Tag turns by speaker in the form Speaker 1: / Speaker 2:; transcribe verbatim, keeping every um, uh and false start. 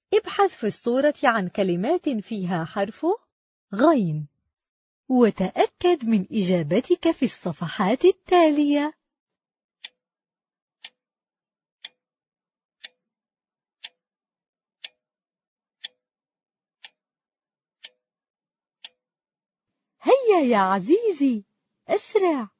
Speaker 1: ابحث في الصورة عن كلمات فيها حرف غين، وتأكد من إجابتك في الصفحات التالية. هيا يا عزيزي، أسرع.